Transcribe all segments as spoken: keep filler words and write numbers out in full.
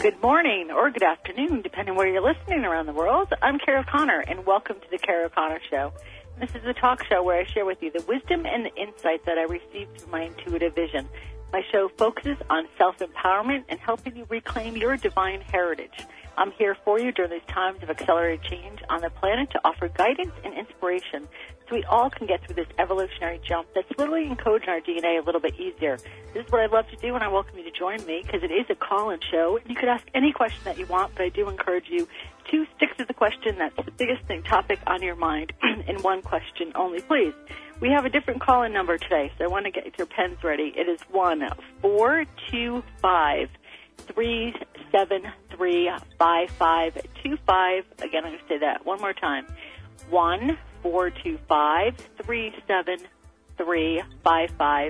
good morning or good afternoon, depending where you're listening around the world. I'm Kara Connor, and welcome to the Kara Connor Show. This is a talk show where I share with you the wisdom and the insight that I received through my intuitive vision. My show focuses on self-empowerment and helping you reclaim your divine heritage. I'm here for you during these times of accelerated change on the planet to offer guidance and inspiration so we all can get through this evolutionary jump that's literally encoded in our D N A a little bit easier. This is what I'd love to do, and I welcome you to join me because it is a call-in show. You could ask any question that you want, but I do encourage you to stick to the question that's the biggest thing, topic on your mind in one question only, please. We have a different call-in number today, so I want to get your pens ready. It is one four two five three seven three five five two five. Again, I'm going to say that one more time. one four two five three seven three five five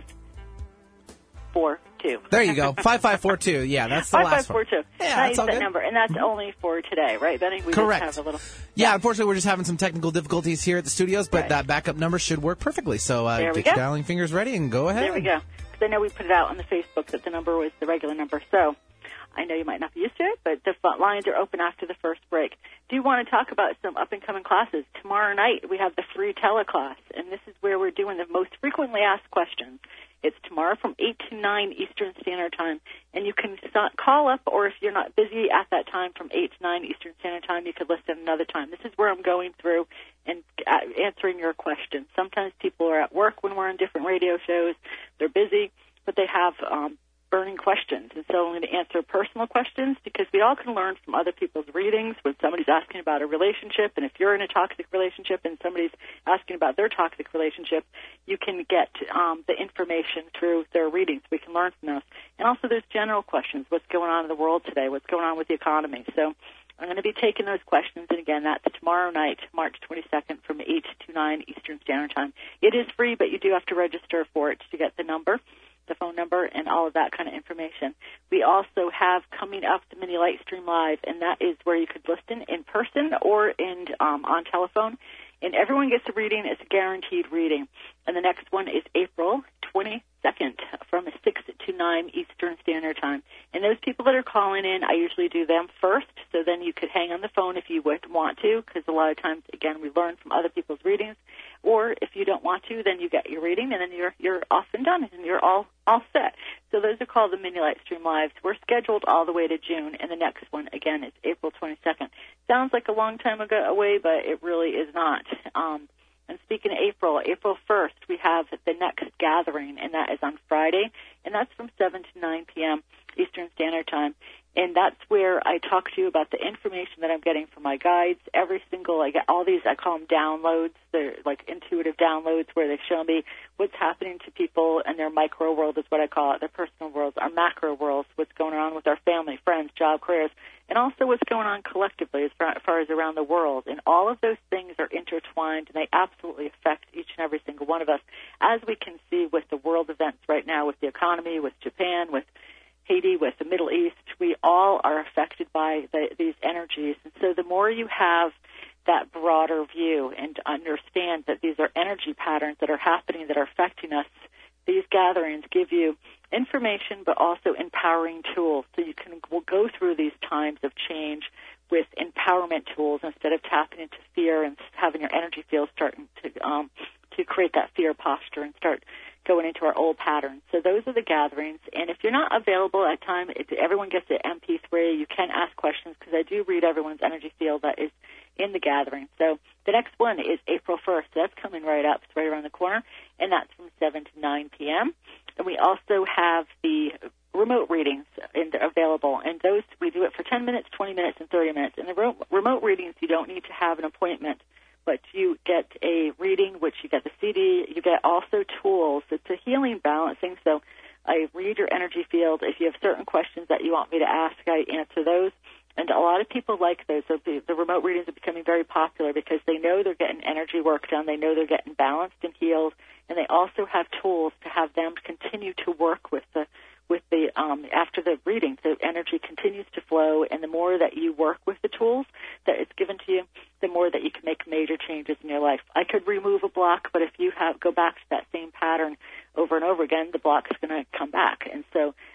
four two. There you go. five five four two. Yeah, that's the five last five four two. one. Yeah, I that's all that good. number, and that's only for today, right, Benny? We Correct. Just have a little... Yeah, unfortunately, we're just having some technical difficulties here at the studios, but right. that backup number should work perfectly. So uh, get go. your dialing fingers ready and go ahead. There we go. Because I know we put it out on the Facebook that the number was the regular number, so I know you might not be used to it, but the lines are open after the first break. Do you want to talk about some up-and-coming classes? Tomorrow night, we have the free teleclass, and this is where we're doing the most frequently asked questions. It's tomorrow from eight to nine Eastern Standard Time, and you can call up, or if you're not busy at that time from eight to nine Eastern Standard Time, you could listen another time. This is where I'm going through and answering your questions. Sometimes people are at work when we're on different radio shows. They're busy, but they have um, burning questions. And so I'm going to answer personal questions because we all can learn from other people's readings when somebody's asking about a relationship. And if you're in a toxic relationship and somebody's asking about their toxic relationship, you can get um, the information through their readings. We can learn from those. And also there's general questions. What's going on in the world today? What's going on with the economy? So I'm going to be taking those questions. And again, that's tomorrow night, March twenty-second from eight to nine Eastern Standard Time. It is free, but you do have to register for it to get the number, the phone number, and all of that kind of information. We also have coming up the Mini Lightstream Live, and that is where you could listen in person or in um, on telephone. And everyone gets a reading. It's a guaranteed reading. And the next one is April twenty-second from six to nine Eastern Standard Time. And those people that are calling in, I usually do them first, so then you could hang on the phone if you would want to, because a lot of times, again, we learn from other people's readings. Or if you don't want to, then you get your reading, and then you're you're off and done, and you're all, all set. So those are called the Mini Lightstream Lives. We're scheduled all the way to June, and the next one, again, is April twenty-second. Sounds like a long time ago away, but it really is not. Um, and speaking of April, April first, we have the next gathering, and that is on Friday, and that's from seven to nine p.m. Eastern Standard Time. And that's where I talk to you about the information that I'm getting from my guides. Every single, I get all these, I call them downloads. They're like intuitive downloads where they show me what's happening to people in their micro world is what I call it, their personal worlds, our macro worlds, what's going on with our family, friends, job, careers, and also what's going on collectively as far, as far as around the world. And all of those things are intertwined, and they absolutely affect each and every single one of us, as we can see with the world events right now, with the economy, with Japan, with Haiti, with the Middle East. We all are affected by the, these energies. And so the more you have that broader view and understand that these are energy patterns that are happening that are affecting us, these gatherings give you information but also empowering tools so you can go through these times of change with empowerment tools instead of tapping into fear and having your energy field starting to um, to create that fear posture and start going into our old patterns. So those are the gatherings. And if you're not available at time, it, everyone gets an M P three. You can ask questions because I do read everyone's energy field that is in the gathering. So the next one is April first. That's coming right up. It's right around the corner, and that's from seven to nine p.m. And we also have the remote readings in, available, and those we do it for ten minutes, twenty minutes, and thirty minutes. And the ro- remote readings, you don't need to have an appointment, but you get a reading, which you get the C D. You get also tools. It's a healing balancing. So I read your energy field. If you have certain questions that you want me to ask, I answer those. And a lot of people like those. So the, the remote readings are becoming very popular because they know they're getting energy work done. They know they're getting balanced and healed. And they also have tools to have them continue to work with the with the um, after the reading. The energy continues to flow, and the more that you work with the tools that it's given to you, the more that you can make major changes in your life. I could remove a block, but if you have go back to that same pattern over and over again, the block's going to come back. And so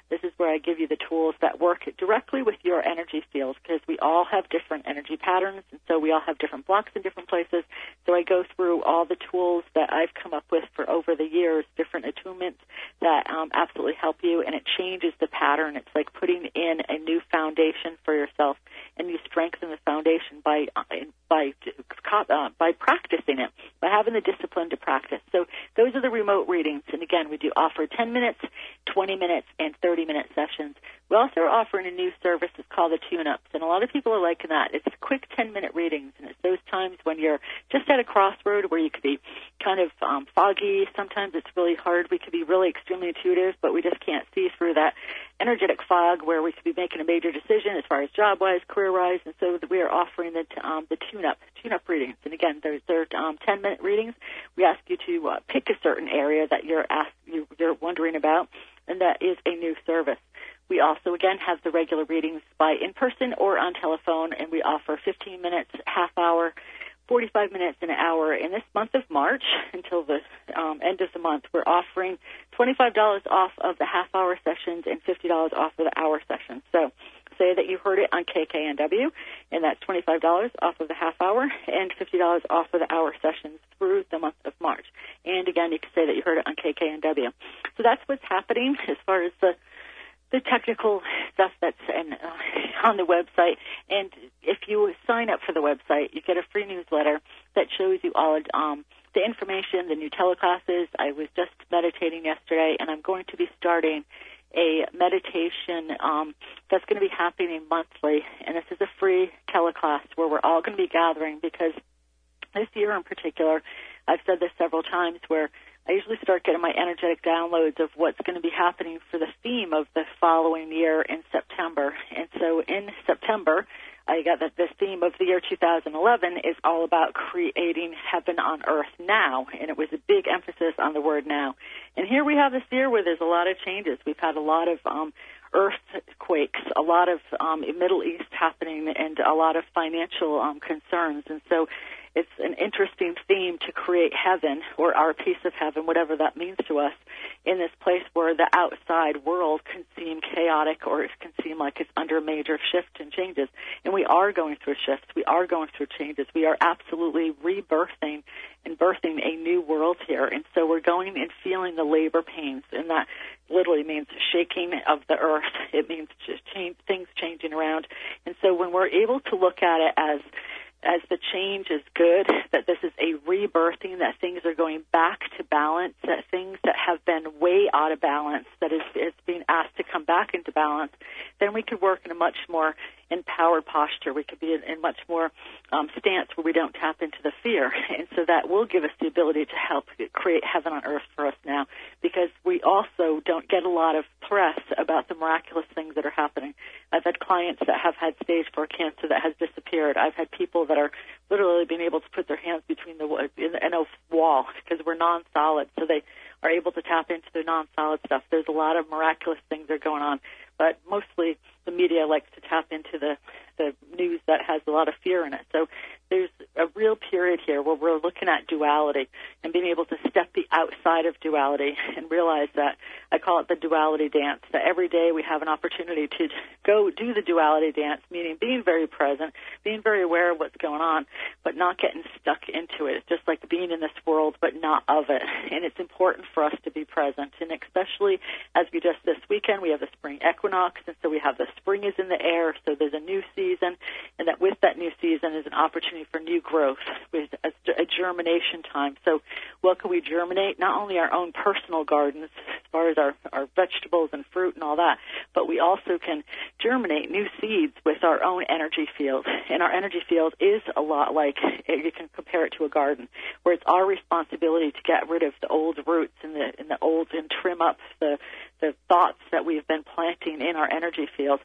This is where I give you the tools that work directly with your energy field, because we all have different energy patterns, and so we all have different blocks in different places. So I go through all the tools that I've come up with for over the years, different attunements that um, absolutely help you, and it changes the pattern. It's like putting in a new foundation for yourself, and you strengthen the foundation by uh, by uh, by practicing it, by having the discipline to practice. So those are the remote readings, and again, we do offer ten minutes, twenty minutes, and thirty minute sessions. We also are offering a new service. It's called the tune-ups, and a lot of people are liking that. It's quick ten minute readings, and it's those times when you're just at a crossroad where you could be kind of um, foggy. Sometimes it's really hard. We could be really extremely intuitive, but we just can't see through that energetic fog where we could be making a major decision as far as job-wise, career-wise, and so we are offering the, um, the tune-up, tune-up readings. And again, they're, they're um, ten minute readings. We ask you to uh, pick a certain area that you're, asked, you, you're wondering about, and that is a new service. We also, again, have the regular readings by in-person or on telephone, and we offer fifteen minutes, half hour, forty-five minutes, an hour. In this month of March, until the um, end of the month, we're offering twenty-five dollars off of the half-hour sessions and fifty dollars off of the hour sessions. So say that you heard it on K K N W, and that's twenty-five dollars off of the half-hour and fifty dollars off of the hour sessions through the month of March. And, again, you can say that you heard it on K K N W. So that's what's happening as far as the the technical stuff that's in, uh, on the website. And if you sign up for the website, you get a free newsletter that shows you all um, the information, the new teleclasses. I was just meditating yesterday, and I'm going to be starting a meditation um, that's going to be happening monthly. And this is a free teleclass where we're all going to be gathering, because this year in particular, I've said this several times, where I usually start getting my energetic downloads of what's going to be happening for the theme of the following year in September. And so in September, I got that this theme of the year two thousand eleven is all about creating heaven on earth now, and it was a big emphasis on the word now. And here we have this year where there's a lot of changes. We've had a lot of um, earthquakes, a lot of um, Middle East happening, and a lot of financial um, concerns. And so it's an interesting theme to create heaven, or our piece of heaven, whatever that means to us, in this place where the outside world can seem chaotic, or it can seem like it's under major shift and changes. And we are going through shifts. We are going through changes. We are absolutely rebirthing and birthing a new world here. And so we're going and feeling the labor pains, and that literally means shaking of the earth. It means just change, things changing around. And so when we're able to look at it as as the change is good, that this is a rebirthing, that things are going back to balance, that things that have been way out of balance, that is, is being asked to come back into balance, then we could work in a much more empowered posture. We could be in, in much more um, stance where we don't tap into the fear. And so that will give us the ability to help create heaven on earth for us now, because we also don't get a lot of press about the miraculous things that are happening. I've had clients that have had stage four cancer that has disappeared. I've had people that are literally being able to put their hands between the in, in a wall, because we're non-solid, so they are able to tap into their non-solid stuff. There's a lot of miraculous things that are going on, but mostly the media likes to tap into the, the news that has a lot of fear in it. So there's a real period here where we're looking at duality and being able to step the outside of duality and realize that, I call it the duality dance, that every day we have an opportunity to go do the duality dance, meaning being very present, being very aware of what's going on, but not getting stuck into it. It's just like being in this world, but not of it. And it's important for us to be present, and especially as we just this weekend, we have the spring equinox, and so we have the spring is in the air, so there's a new season, and that with that new season is an opportunity for new growth, with a, a germination time. So what can we germinate? Not only our own personal gardens, as far as our, our vegetables and fruit and all that, but we also can germinate new seeds with our own energy field. And our energy field is a lot like, you can compare it to a garden, where it's our responsibility to get rid of the old roots and the, and the old, and trim up the, the thoughts that we've been planting in our energy field.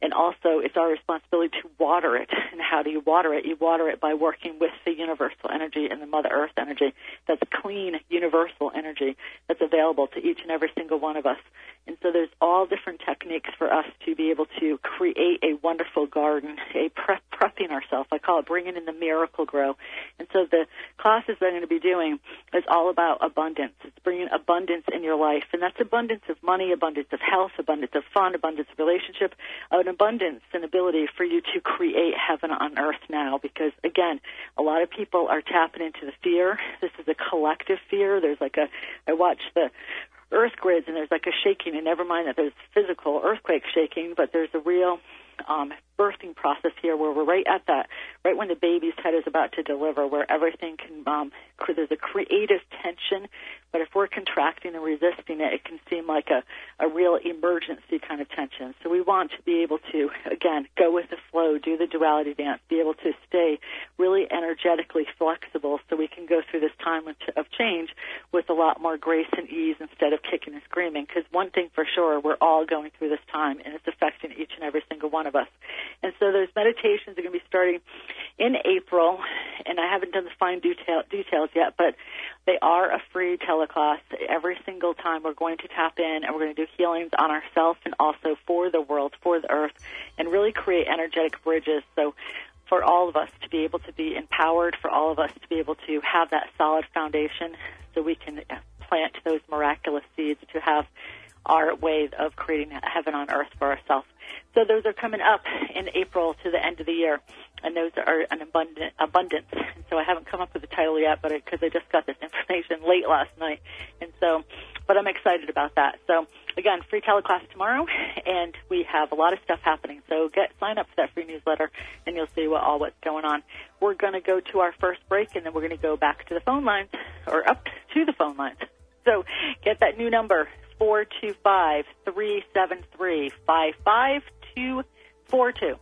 And also, it's our responsibility to water it. And how do you water it? You water it by working with the universal energy and the Mother Earth energy. That's clean, universal energy that's available to each and every single one of us. And so there's all different techniques for us to be able to create a wonderful garden, a prep, prepping ourselves. I call it bringing in the miracle grow. And so the classes that I'm going to be doing is all about abundance. It's bringing abundance in your life. And that's abundance of money, abundance of health, abundance of fun, abundance of relationship, an abundance and ability for you to create heaven on earth now. Because, again, a lot of people are tapping into the fear. This is a collective fear. There's like a, I watch the earth grids, and there's like a shaking, and never mind that there's physical earthquake shaking, but there's a real um, birthing process here where we're right at that, right when the baby's head is about to deliver, where everything can, um, there's a creative tension, but if we're contracting and resisting it, it can seem like a, a real emergency kind of tension. So we want to be able to, again, go with the flow, do the duality dance, be able to stay really energetically flexible so we can go through this time of change with a lot more grace and ease instead of kicking and screaming. Because one thing for sure, we're all going through this time, and it's affecting each and every single one of us. And so those meditations are going to be starting in April, and I haven't done the fine detail, details yet, but they are a free teleclass. Every single time we're going to tap in, and we're going to do healings on ourselves and also for the world, for the earth, and really create energetic bridges. So for all of us to be able to be empowered, for all of us to be able to have that solid foundation so we can plant those miraculous seeds to have our way of creating heaven on earth for ourselves. So those are coming up in April to the end of the year, and those are an abundant abundance. And so I haven't come up with the title yet, but because I, I just got this information late last night, and so, but I'm excited about that. So again, free teleclass tomorrow, and we have a lot of stuff happening. So get sign up for that free newsletter, and you'll see what all what's going on. We're going to go to our first break, and then we're going to go back to the phone lines, or up to the phone lines. So get that new number, four two five, three seven three, five five two four two.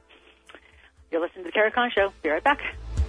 You're listening to the Kara Khan Show. Be right back.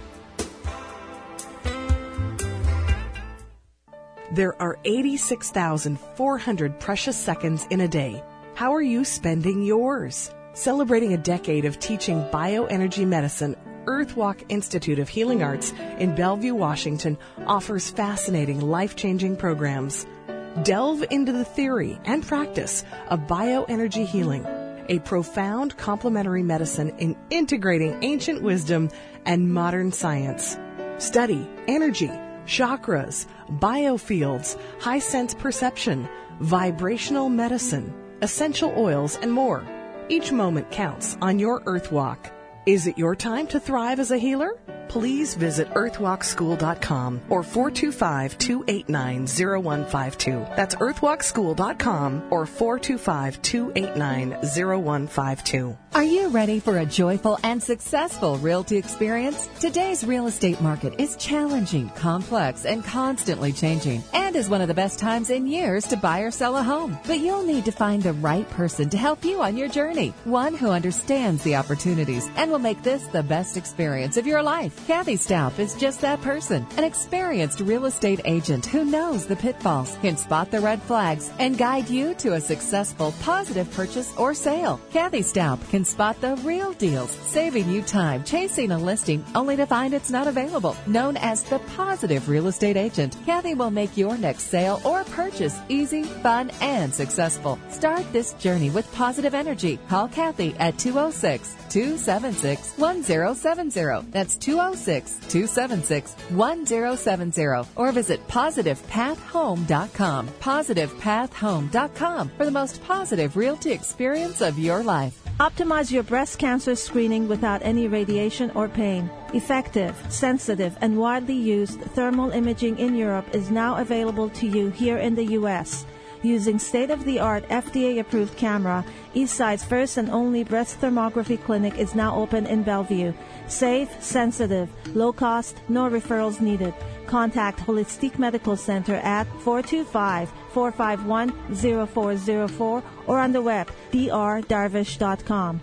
There are eighty-six thousand four hundred precious seconds in a day. How are you spending yours? Celebrating a decade of teaching bioenergy medicine, Earthwalk Institute of Healing Arts in Bellevue, Washington offers fascinating, life-changing programs. Delve into the theory and practice of bioenergy healing, a profound complementary medicine in integrating ancient wisdom and modern science. Study energy, chakras, biofields, high sense perception, vibrational medicine, essential oils, and more. Each moment counts on your Earthwalk. Is it your time to thrive as a healer? Please visit earthwalk school dot com or four two five, two eight nine, zero one five two. That's earthwalk school dot com or four two five, two eight nine, zero one five two. Are you ready for a joyful and successful realty experience? Today's real estate market is challenging, complex, and constantly changing, and is one of the best times in years to buy or sell a home. But you'll need to find the right person to help you on your journey, one who understands the opportunities and will make this the best experience of your life. Kathy Staup is just that person, an experienced real estate agent who knows the pitfalls, can spot the red flags, and guide you to a successful, positive purchase or sale. Kathy Staup can spot the real deals, saving you time chasing a listing only to find it's not available. Known as the Positive Real Estate Agent, Kathy will make your next sale or purchase easy, fun, and successful. Start this journey with positive energy. Call Kathy at two oh six, two seven six, one oh seven oh. That's two oh six, two seven six, one oh seven oh. Or visit positive path home dot com. positive path home dot com for the most positive realty experience of your life. Optimize your breast cancer screening without any radiation or pain. Effective, sensitive, and widely used thermal imaging in Europe is now available to you here in the U S Using state-of-the-art F D A-approved camera, Eastside's first and only breast thermography clinic is now open in Bellevue. Safe, sensitive, low cost, no referrals needed. Contact Holistic Medical Center at four two five, four five one, zero four zero four or on the web, d r darvish dot com.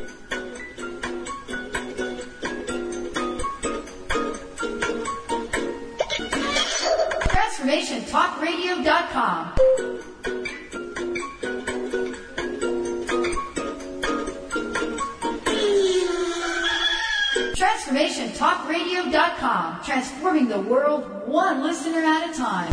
Transformation Talk Radio dot com. Transformation Talk Radio dot com. Transforming the world one listener at a time.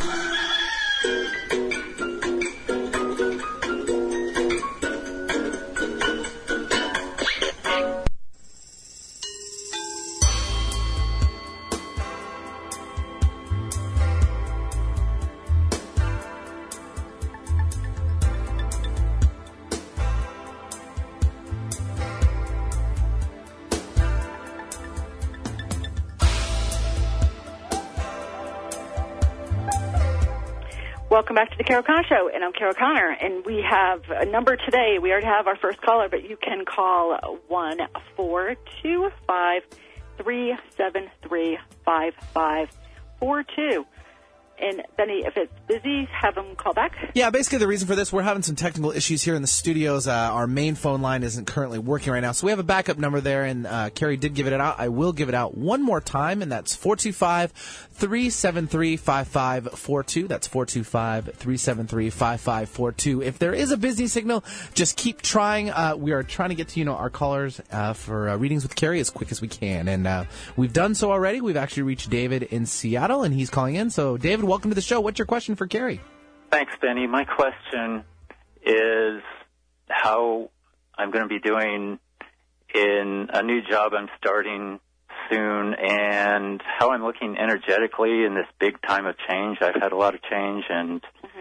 Welcome back to the Carol Connor Show, and I'm Carol Connor, and we have a number today. We already have our first caller, but you can call one four two five, three seven three, five five four two. And, Benny, if it's busy, have them call back. Yeah, basically the reason for this, we're having some technical issues here in the studios. Uh, our main phone line isn't currently working right now, so we have a backup number there, and uh, Carrie did give it out. I will give it out one more time, and that's four two five, three seven three, five five four two. That's four two five, three seven three, five five four two. If there is a busy signal, just keep trying. Uh, we are trying to get to, you know, our callers uh, for uh, readings with Carrie as quick as we can, and uh, we've done so already. We've actually reached David in Seattle, and he's calling in. So, David, welcome to the show. What's your question for Carrie? Thanks, Benny. My question is how I'm going to be doing in a new job I'm starting soon, and how I'm looking energetically in this big time of change. I've had a lot of change, and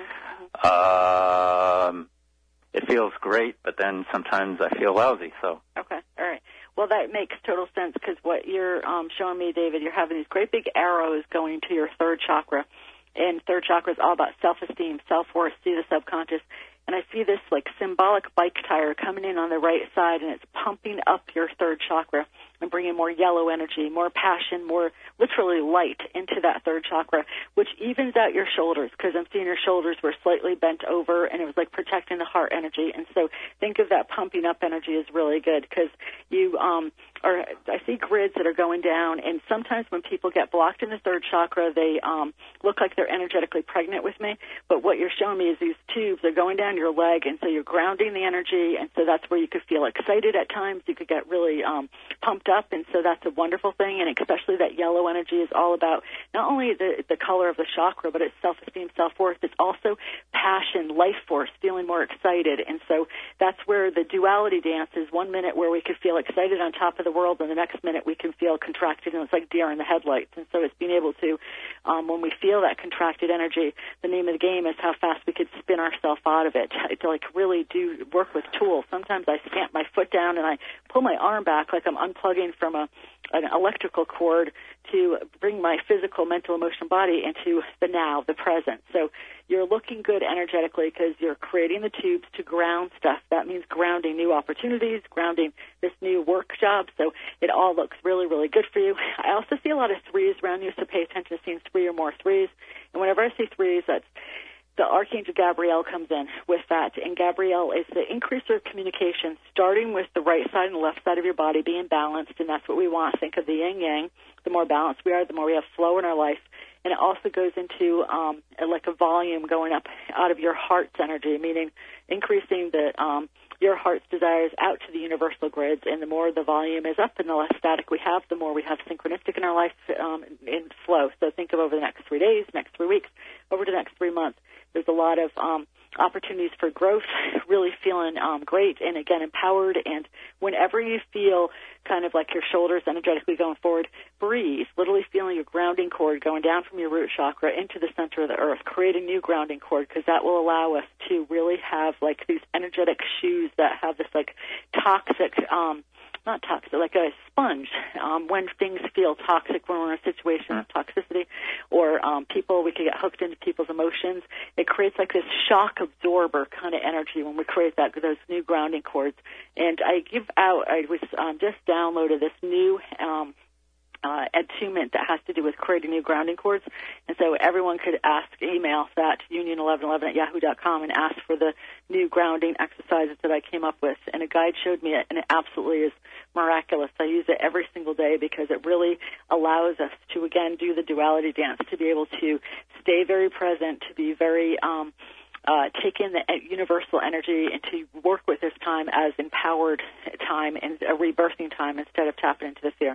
mm-hmm. um, it feels great, but then sometimes I feel lousy. So okay, all right. Well, that makes total sense, because what you're um, showing me, David, you're having these great big arrows going to your third chakra. And third chakra is all about self-esteem, self-worth, see the subconscious. And I see this like symbolic bike tire coming in on the right side, and it's pumping up your third chakra and bringing more yellow energy, more passion, more literally light into that third chakra, which evens out your shoulders, because I'm seeing your shoulders were slightly bent over, and it was like protecting the heart energy. And so think of that pumping up energy is really good, because you um, are, I see grids that are going down, and sometimes when people get blocked in the third chakra, they um, look like they're energetically pregnant with me. But what you're showing me is these tubes are going down your leg, and so you're grounding the energy, and so that's where you could feel excited at times. You could get really um, pumped up, and so that's a wonderful thing. And especially that yellow energy is all about not only the, the color of the chakra, but it's self-esteem, self-worth. It's also passion, life force, feeling more excited. And so that's where the duality dance is. One minute where we could feel excited on top of the world, and the next minute we can feel contracted, and it's like deer in the headlights. And so it's being able to, um, when we feel that contracted energy, the name of the game is how fast we could spin ourselves out of it, to like really do work with tools. Sometimes I stamp my foot down and I pull my arm back like I'm unplugging from a an electrical cord to bring my physical, mental, emotional body into the now, the present. So you're looking good energetically because you're creating the tubes to ground stuff. That means grounding new opportunities, grounding this new work job. So it all looks really, really good for you. I also see a lot of threes around you, so pay attention to seeing three or more threes. And whenever I see threes, that's the Archangel Gabriel comes in with that, and Gabriel is the increaser of communication, starting with the right side and the left side of your body being balanced, and that's what we want. Think of the yin-yang. The more balanced we are, the more we have flow in our life. And it also goes into um, like a volume going up out of your heart's energy, meaning increasing the um, your heart's desires out to the universal grids. And the more the volume is up and the less static we have, the more we have synchronistic in our life um, in flow. So think of over the next three days, next three weeks, over the next three months. There's a lot of um, opportunities for growth, really feeling um, great and, again, empowered. And whenever you feel kind of like your shoulders energetically going forward, breathe, literally feeling your grounding cord going down from your root chakra into the center of the earth. Create a new grounding cord, because that will allow us to really have like these energetic shoes that have this like toxic um not toxic, like a sponge. Um, when things feel toxic, when we're in a situation of toxicity, or um, people, we can get hooked into people's emotions. It creates like this shock absorber kind of energy when we create that those new grounding cords. And I give out, I was um, just downloaded this new um, uh, attunement that has to do with creating new grounding cords. And so everyone could ask, email that union eleven eleven at yahoo dot com and ask for the new grounding exercises that I came up with. And a guide showed me it, and it absolutely is miraculous. I use it every single day because it really allows us to, again, do the duality dance, to be able to stay very present, to be very um, uh, take in the universal energy, and to work with this time as empowered time and a rebirthing time instead of tapping into the fear.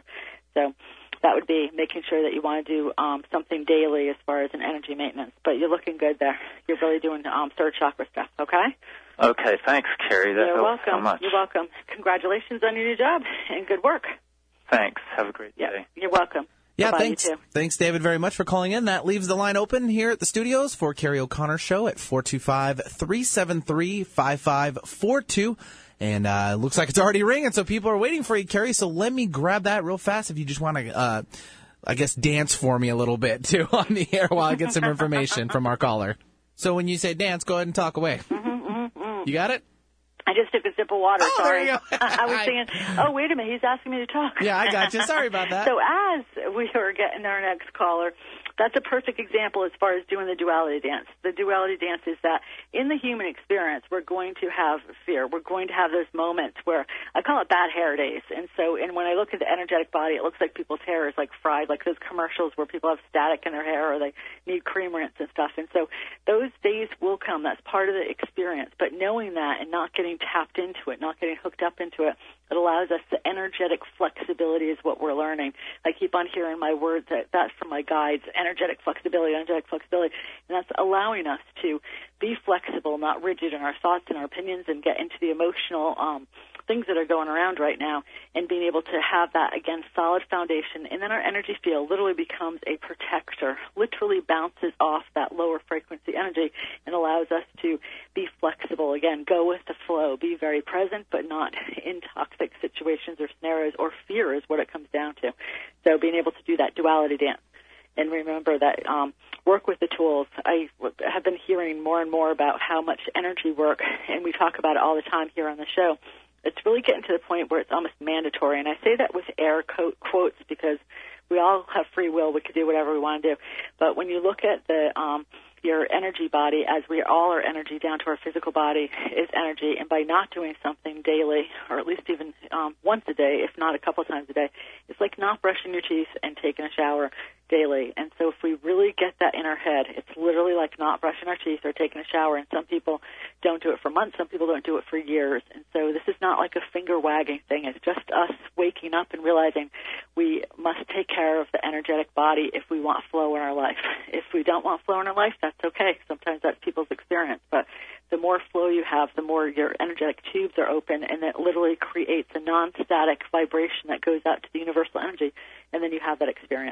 So that would be making sure that you want to do um, something daily as far as an energy maintenance. But you're looking good there. You're really doing um, third chakra stuff, okay? Okay, thanks, Carrie. That You're helps welcome. so much. You're welcome. Congratulations on your new job and good work. Thanks. Have a great Yeah, day. you're welcome. Yeah, Bye-bye, thanks. you too. Thanks, David, very much for calling in. That leaves the line open here at the studios for Carrie O'Connor Show at four two five, three seven three, five five four two. And uh, it looks like it's already ringing, so people are waiting for you, Carrie. So let me grab that real fast if you just want to, uh, I guess, dance for me a little bit, too, on the air while I get some information from our caller. So when you say dance, go ahead and talk away. Mm-hmm, mm-hmm, mm. You got it? I just took a sip of water. Oh, Sorry. there you go. I was thinking, oh, wait a minute, he's asking me to talk. Yeah, I got you. Sorry about that. So as we are getting our next caller, that's a perfect example as far as doing the duality dance. The duality dance is that in the human experience, we're going to have fear. We're going to have those moments where I call it bad hair days. And so and when I look at the energetic body, it looks like people's hair is like fried, like those commercials where people have static in their hair or they need cream rinse and stuff. And so those days will come. That's part of the experience. But knowing that and not getting tapped into it, not getting hooked up into it, it allows us the energetic flexibility is what we're learning. I keep on hearing my words that that's from my guides, energetic flexibility, energetic flexibility, and that's allowing us to be flexible, not rigid in our thoughts and our opinions, and get into the emotional um, things that are going around right now, and being able to have that, again, solid foundation. And then our energy field literally becomes a protector, literally bounces off that lower frequency energy and allows us to be flexible. Again, go with the flow, be very present, but not in toxic situations or scenarios, or fear is what it comes down to. So being able to do that duality dance. And remember that um, work with the tools. I have been hearing more and more about how much energy work, and we talk about it all the time here on the show. It's really getting to the point where it's almost mandatory. And I say that with air quotes because we all have free will. We can do whatever we want to do. But when you look at the um, your energy body, as we all are energy down to our physical body is energy, and by not doing something daily, or at least even um, once a day, if not a couple times a day, it's like not brushing your teeth and taking a shower daily. And so if we really get that in our head, it's literally like not brushing our teeth or taking a shower. And some people don't do it for months. Some people don't do it for years. And so this is not like a finger-wagging thing. It's just us waking up and realizing we must take care of the energetic body if we want flow in our life. If we don't want flow in our life, that's okay. Sometimes that's people's experience. But the more flow you have, the more your energetic tubes are open, and it literally creates a non-static vibration that goes out to the universal energy, and then you have that experience.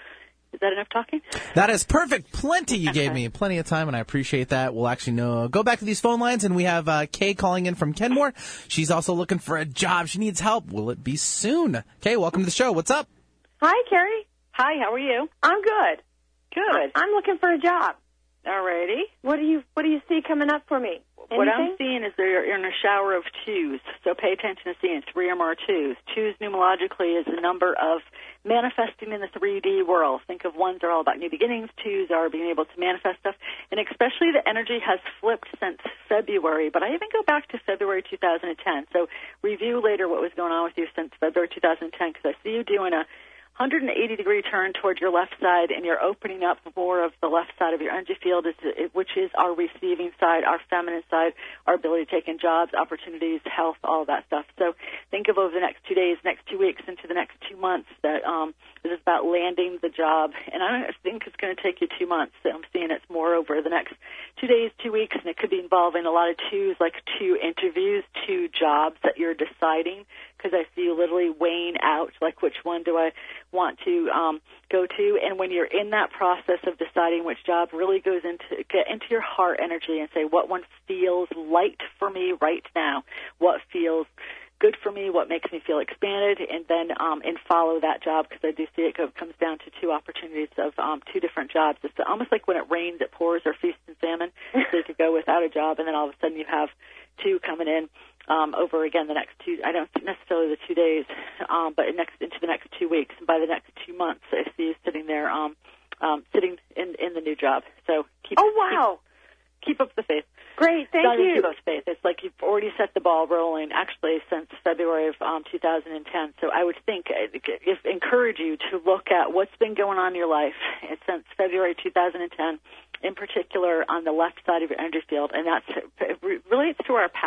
Is that enough talking? That is perfect. Plenty you Okay. gave me. Plenty of time, and I appreciate that. We'll actually know, go back to these phone lines, and we have uh, Kay calling in from Kenmore. She's also looking for a job. She needs help. Will it be soon? Kay, welcome to the show. What's up? Hi, Carrie. Hi, how are you? I'm good. Good. I'm looking for a job. Alrighty. What do you What do you see coming up for me? What I'm Anything? seeing is they're in a shower of twos, so pay attention to seeing three or more twos. Twos numerologically is the number of manifesting in the three D world. Think of ones are all about new beginnings, twos are being able to manifest stuff, and especially the energy has flipped since February, but I even go back to February two thousand ten, so review later what was going on with you since February two thousand ten, because I see you doing a one hundred eighty degree turn towards your left side, and you're opening up more of the left side of your energy field, which is our receiving side, our feminine side, our ability to take in jobs, opportunities, health, all of that stuff. So think of over the next two days, next two weeks, into the next two months that um, this is about landing the job. And I don't think it's going to take you two months. So I'm seeing it's more over the next two days, two weeks, and it could be involving a lot of twos, like two interviews, two jobs that you're deciding, because I see you literally weighing out, like, which one do I want to um, go to. And when you're in that process of deciding which job, really goes into get into your heart energy and say, what one feels light for me right now, what feels good for me, what makes me feel expanded, and then um, and follow that job, because I do see it go, comes down to two opportunities of um, two different jobs. It's almost like when it rains, it pours, or feast and famine. So you could go without a job, and then all of a sudden you have two coming in um, over again the next two. I don't think necessarily the two days, um, but next into the next two weeks. And by the next two months, I see you sitting there, um, um, sitting in, in the new job. So keep. Oh, wow. Keep, keep up the faith. Great, thank Not you. Keep up the faith. It's like you've already set the ball rolling, actually, since February of um, two thousand ten. So I would think, if encourage you to look at what's been going on in your life since February two thousand ten, in particular on the left side of your energy field, and that's it relates to our past in a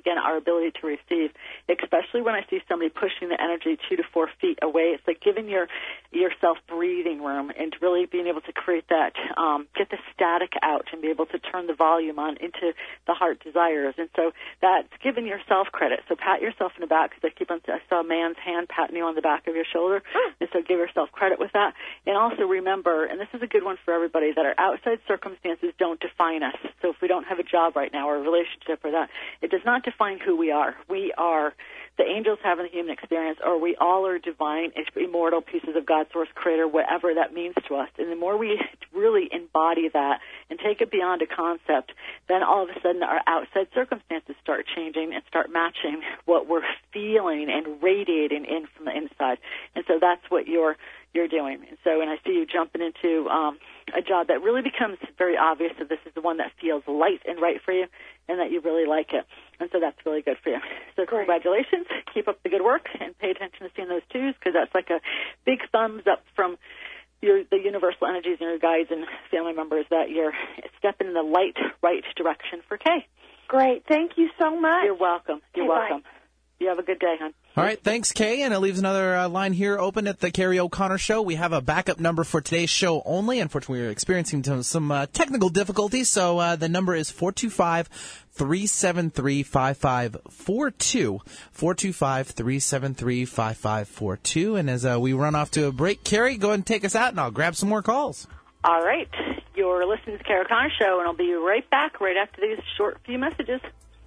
again, our ability to receive, especially when I see somebody pushing the energy two to four feet away. It's like giving your yourself breathing room and really being able to create that, um, get the static out and be able to turn the volume on into the heart desires. And so that's giving yourself credit. So pat yourself in the back, because I keep on, I saw a man's hand patting you on the back of your shoulder. And so give yourself credit with that. And also remember, and this is a good one for everybody, that our outside circumstances don't define us. So if we don't have a job right now or a relationship or that, it does not define who we are. We are the angels having the human experience, or we all are divine, immortal pieces of God's source creator, whatever that means to us. And the more we really embody that and take it beyond a concept, then all of a sudden our outside circumstances start changing and start matching what we're feeling and radiating in from the inside. And so that's what you're you're doing. And so when I see you jumping into um, a job that really becomes very obvious that this is the one that feels light and right for you and that you really like it. And so that's really good for you. So Great. Congratulations. Keep up the good work and pay attention to seeing those twos, because that's like a big thumbs up from your, the universal energies and your guides and family members that you're stepping in the light, right direction for Kay. Great. Thank you so much. You're welcome. You're Okay, welcome. Bye. You have a good day, hon. All right, thanks, Kay. And it leaves another uh, line here open at the Carrie O'Connor Show. We have a backup number for today's show only. Unfortunately, we're experiencing some, some uh, technical difficulties, so uh, the number is four two five, three seven three, five five four two, four two five, three seven three, five five four two. And as uh, we run off to a break, Carrie, go ahead and take us out, and I'll grab some more calls. All right. You're listening to the Carrie O'Connor Show, and I'll be right back right after these short few messages.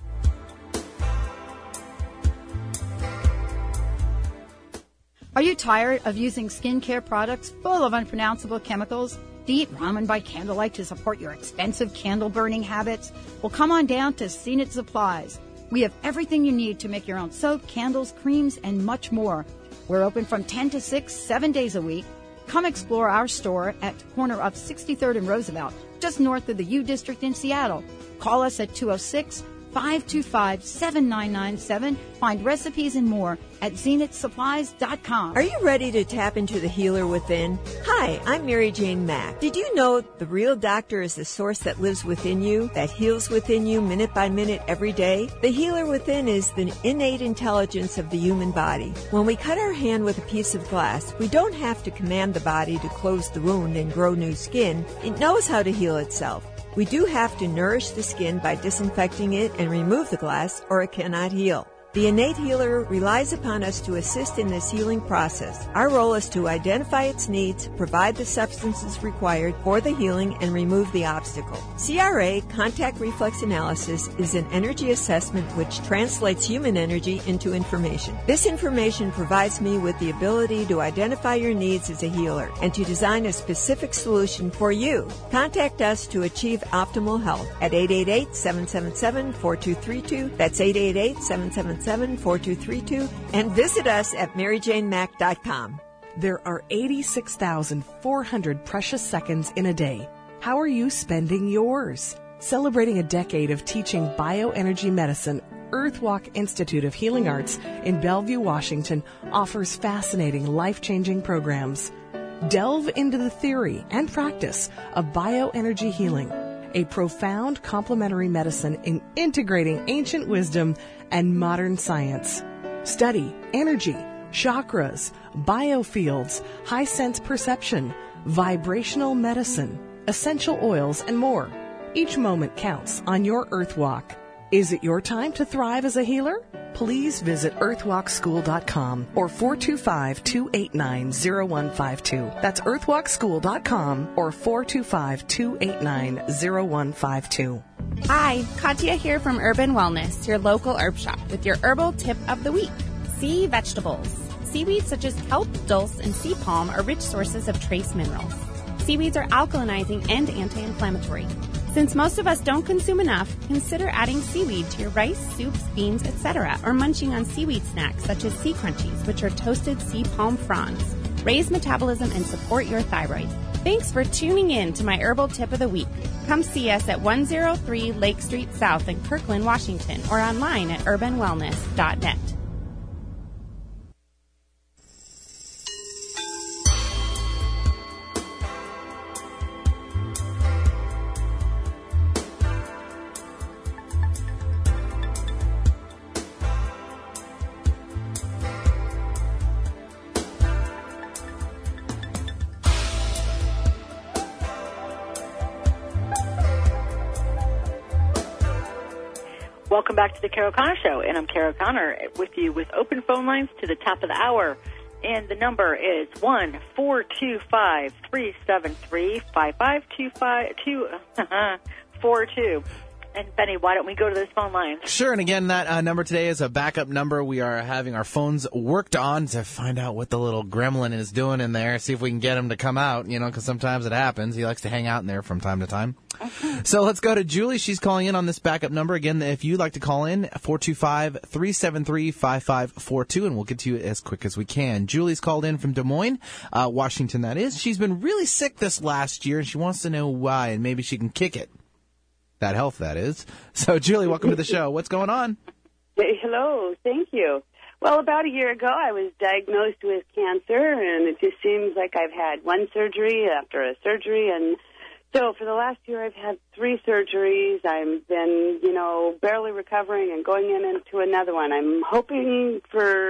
Are you tired of using skincare products full of unpronounceable chemicals? Do you eat ramen by candlelight to support your expensive candle-burning habits? Well, come on down to Zenith Supplies. We have everything you need to make your own soap, candles, creams, and much more. We're open from ten to six, seven days a week. Come explore our store at the corner of sixty-third and Roosevelt, just north of the U District in Seattle. Call us at two oh six, five two five, seven nine nine seven. Find recipes and more at zenith supplies dot com. Are you ready to tap into the healer within? Hi, I'm Mary Jane Mack. Did you know the real doctor is the source that lives within you, that heals within you minute by minute every day? The healer within is the innate intelligence of the human body. When we cut our hand with a piece of glass, we don't have to command the body to close the wound and grow new skin. It knows how to heal itself. We do have to nourish the skin by disinfecting it and remove the glass, or it cannot heal. The innate healer relies upon us to assist in this healing process. Our role is to identify its needs, provide the substances required for the healing, and remove the obstacle. C R A, contact reflex analysis, is an energy assessment which translates human energy into information. This information provides me with the ability to identify your needs as a healer and to design a specific solution for you. Contact us to achieve optimal health at eight eight eight, seven seven seven, four two three two. That's eight eight eight, seven seven seven, four two three two, and visit us at mary jane mack dot com. There are eighty-six thousand four hundred precious seconds in a day. How are you spending yours? Celebrating a decade of teaching bioenergy medicine, Earthwalk Institute of Healing Arts in Bellevue, Washington offers fascinating, life-changing programs. Delve into the theory and practice of bioenergy healing, a profound complementary medicine in integrating ancient wisdom and modern science. Study energy, chakras, biofields, high sense perception, vibrational medicine, essential oils, and more. Each moment counts on your Earthwalk. Is it your time to thrive as a healer? Please visit earthwalk school dot com or four two five, two eight nine, zero one five two. That's earthwalk school dot com or four two five, two eight nine, zero one five two. Hi, Katya here from Urban Wellness, your local herb shop, with your herbal tip of the week. Sea vegetables. Seaweeds such as kelp, dulse, and sea palm are rich sources of trace minerals. Seaweeds are alkalinizing and anti-inflammatory. Since most of us don't consume enough, consider adding seaweed to your rice, soups, beans, et cetera, or munching on seaweed snacks such as sea crunchies, which are toasted sea palm fronds. Raise metabolism and support your thyroid. Thanks for tuning in to my herbal tip of the week. Come see us at one oh three Lake Street South in Kirkland, Washington, or online at urban wellness dot net. welcome back to the Carol Connor Show. And I'm Carol Connor with you with open phone lines to the top of the hour. And the number is one four two five, three seven three, five five two five two four two. And, Benny, why don't we go to those phone lines? Sure, and again, that uh, number today is a backup number. We are having our phones worked on to find out what the little gremlin is doing in there, see if we can get him to come out, you know, because sometimes it happens. He likes to hang out in there from time to time. Okay. So let's go to Julie. She's calling in on this backup number. Again, if you'd like to call in, four two five, three seven three, five five four two, and we'll get to you as quick as we can. Julie's called in from Des Moines, uh, Washington, that is. She's been really sick this last year, and she wants to know why, and maybe she can kick it. That health, that is. So, Julie, welcome to the show. What's going on? Hey, hello. Thank you. Well, about a year ago, I was diagnosed with cancer, and it just seems like I've had one surgery after a surgery. And so for the last year, I've had three surgeries. I've been, you know, barely recovering and going in into another one. I'm hoping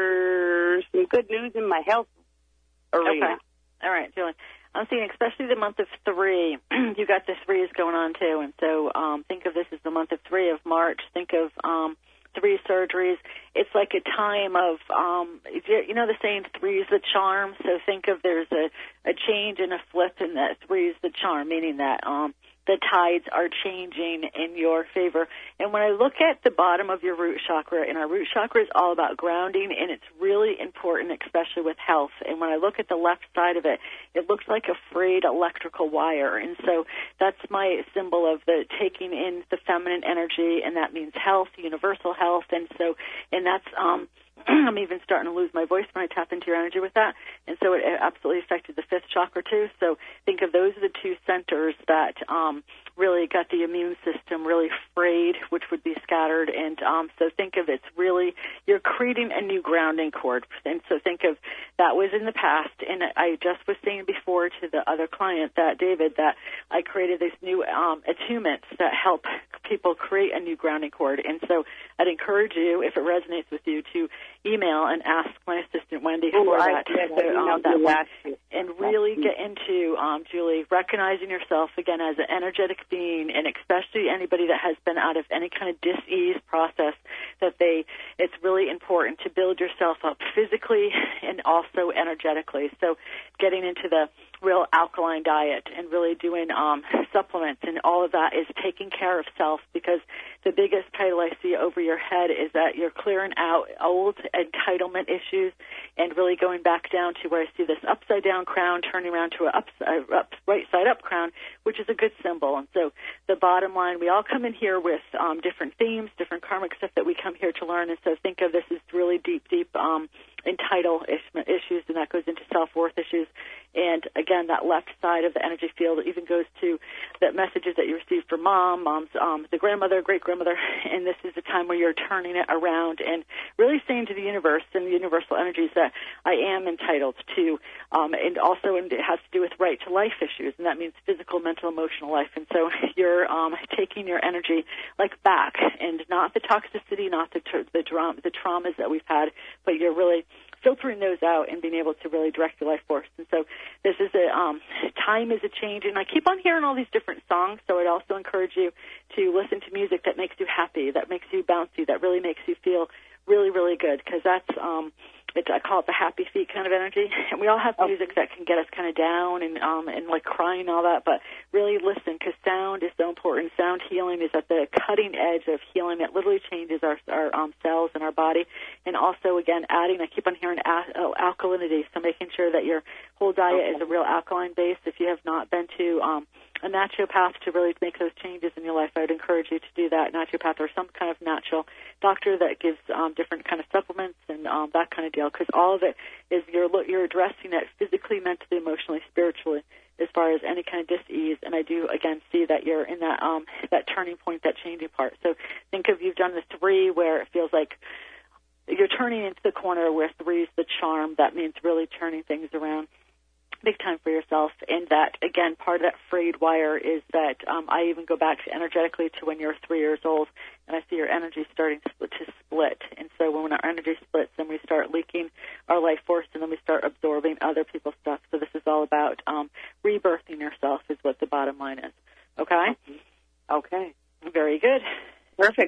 for some good news in my health arena. Okay. All right, Julie. I'm seeing especially the month of three. You got the threes going on, too. And so um, think of this as the month of three of March. Think of um, three surgeries. It's like a time of, um, you know the saying, three's the charm? So think of there's a, a change and a flip, and that three's the charm, meaning that um, the tides are changing in your favor. And when I look at the bottom of your root chakra, and our root chakra is all about grounding, and it's really important, especially with health. And when I look at the left side of it, it looks like a frayed electrical wire. And so that's my symbol of the taking in the feminine energy, and that means health, universal health. And so, and that's, um, I'm even starting to lose my voice when I tap into your energy with that. And so it absolutely affected the fifth chakra, too. So think of those are the two centers that um, really got the immune system really frayed, which would be scattered. And um, so think of it's really, you're creating a new grounding cord. And so think of that was in the past. And I just was saying before to the other client, that David, that I created these new um, attunements that help people create a new grounding cord. And so I'd encourage you, if it resonates with you, to email and ask my assistant Wendy oh, for I that, did. so, I um, that last and really get into, um, Julie, recognizing yourself again as an energetic being, and especially anybody that has been out of any kind of dis-ease process, that they, it's really important to build yourself up physically and also energetically. So getting into the real alkaline diet and really doing um, supplements and all of that is taking care of self, because the biggest title I see over your head is that you're clearing out old entitlement issues and really going back down to where I see this upside down crown turning around to a up, uh, up, right side up crown, which is a good symbol. And so the bottom line, we all come in here with um, different themes, different karmic stuff that we come here to learn. And so think of this as really deep, deep um, entitle issues, and that goes into self-worth issues. And again, that left side of the energy field even goes to the messages that you received from mom, mom's, um, the grandmother, great-grandmother, and this is a time where you're turning it around and really saying to the universe and the universal energies that I am entitled to, um, and also it has to do with right to life issues, and that means physical, mental, emotional life. And so you're um, taking your energy like back, and not the toxicity, not the tra- the, dra- the traumas that we've had, but you're really filtering those out and being able to really direct your life force. And so this is a um, time is a change. And I keep on hearing all these different songs, so I'd also encourage you to listen to music that makes you happy, that makes you bouncy, that really makes you feel really, really good, because that's, um, it, I call it the happy feet kind of energy. And we all have music that can get us kind of down and um, and like crying and all that, but really listen, because sound is so important. Sound healing is at the cutting edge of healing. It literally changes our, our um, cells in our body. And also, again, adding, I keep on hearing al- oh, alkalinity, so making sure that your whole diet okay. is a real alkaline base. If you have not been to um, a naturopath to really make those changes in your life, I would encourage you to do that, naturopath or some kind of natural doctor that gives um, different kind of supplements and um, that kind of deal, because all of it is you're, you're addressing it physically, mentally, emotionally, spiritually, as far as any kind of dis-ease. And I do, again, see that you're in that um, that turning point, that changing part. So think of you've done the three where it feels like you're turning into the corner where three is the charm. That means really turning things around big time for yourself. And that, again, part of that frayed wire is that um, I even go back to energetically to when you're three years old, and I see your energy starting to split, to split. And so when our energy splits, then we start leaking our life force, and then we start absorbing other people's stuff. So this is all about um, rebirthing yourself is what the bottom line is. Okay? Okay. Very good. Perfect.